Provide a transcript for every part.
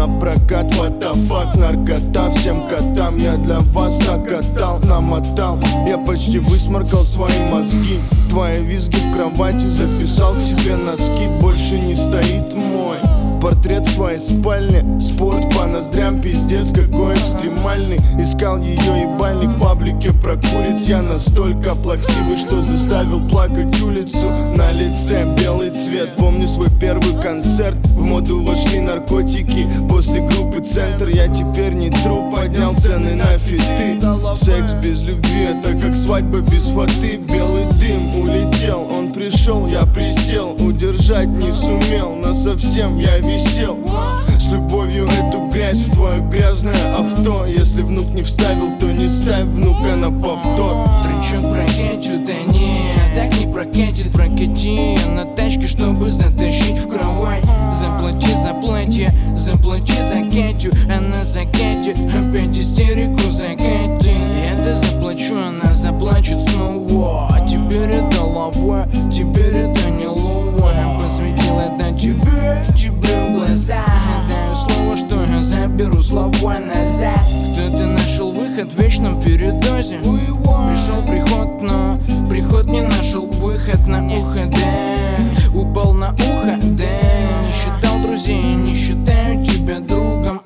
на прокат. What the fuck, наркота, всем котам я для вас накатал, намотал. Я почти высморкал свои мозги. Твои визги в кровати записал к себе носки. Больше не стоит мой портрет в твоей спальне. Спорт по ноздрям, пиздец какой экстремальный. Искал ее ебальник в паблике про куриц. Я настолько плаксивый, что заставил плакать улицу. На лице белый цвет. Помню свой первый концерт. В моду вошли наркотики. После группы «Центр» я теперь не труп. Поднял цены на фиты. Секс без любви — это как свадьба без фаты. Белый дым улетел, он пришел, я присел. Удержать не сумел, но совсем я висел. С любовью эту грязь в твое грязное авто. Если внук не вставил, то не ставь внука на повтор. Тречок прокатит, да нет, так не прокатит. Прокати на тачке, чтобы затащить в кровать. Заплати за платье, заплати за Катю. Она за Катю, опять истерику закатит. Я-то заплачу, она заплачет снова. А теперь это лава, теперь это не лова. Я посвятил это тебе в глаза. Даю слово, что я заберу слова назад. Кто-то нашел выход в вечном передозе. Пришел приход, но приход не нашел выход на ухо, да. Упал на ухо, да. Не считал друзей, не считаю тебя другом.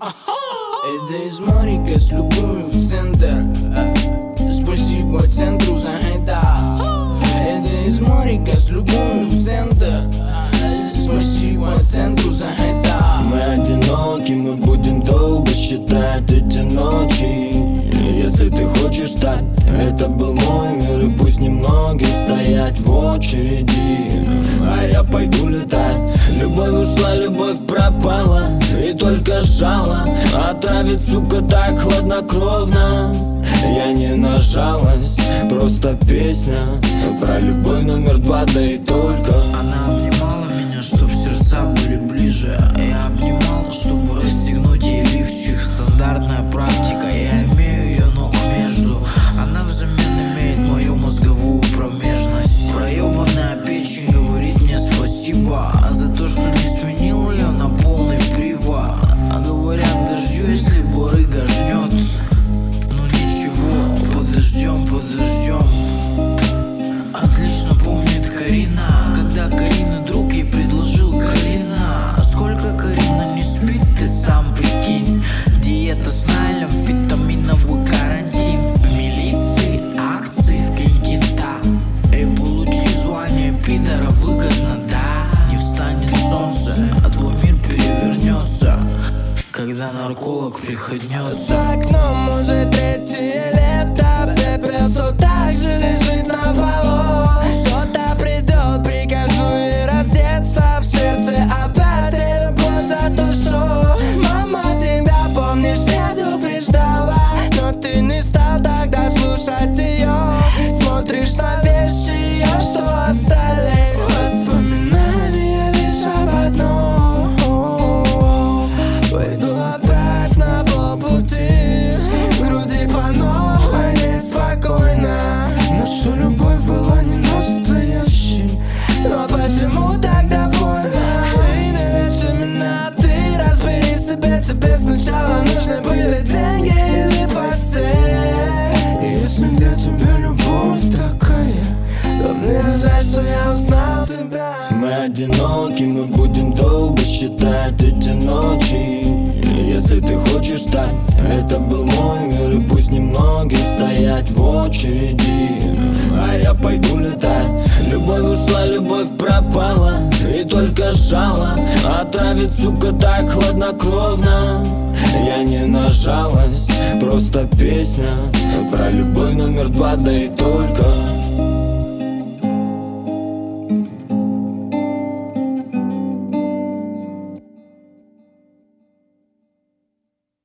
Это из Морика с любовью в центр. Спасибо центру за это. Это из Морика с любовью в центр. Спасибо центру за это. Мы одиноки, мы будем долго считать эти ночи. Если ты хочешь так, это был мой мир. И пусть немногим стоять в очереди, а я пойду летать. Любовь ушла, любовь пропала, и только жало отравит, сука, так хладнокровно. Я не на жалость, просто песня про любовь номер 2, да и только. Она обнимала меня, чтоб сердца были ближе. Я обнимал, чтобы расстегнуть ей лифчик. Стандартная практика, я имею ее ног между. Она взамен имеет мою мозговую промежность. Проебанная печень говорит мне спасибо за то, что не сменил ее на полный привод. А говорят, дождю, если барыга жнет. Ну ничего, подождем. Отлично помнит Карина, когда Карина друг ей предложил Карина. Сколько Карина не спит, ты сам прикинь. Диета с Найлем, витаминовый карантин. В милиции акции в Кенкита. Эй, получи звание пидора выгодно, да. Не встанет солнце, а твой мир перевернется, когда нарколог приходнется. За окном уже третье лето. Пепел все так же лежит на полу. Кто-то придет, прикажу ей раздеться. В сердце опять любовь за душу. Мама, тебя, помнишь, предупреждала, но ты не стал тогда слушать ее. Смотришь на вещи ее, что остались. Воспоминания лишь об одном. Пойду опять на полпути. В груди по новой неспокойно. Наша любовь была не настоящей, но почему тогда больно? Эй, налечи меня, ты разбери себя. Тебе сначала нужны были деньги или постель. И если для тебя любовь такая, то мне жаль, что я узнал тебя. Мы одиноки, мы будем долго считать эти ночи. Если ты хочешь так, это был мой мир. И пусть немногим стоять в очереди, а я пойду летать. Любовь ушла, любовь пропала, и только жало отравит, сука, так хладнокровно. Я не на жалость, просто песня про любовь номер 2, да и только.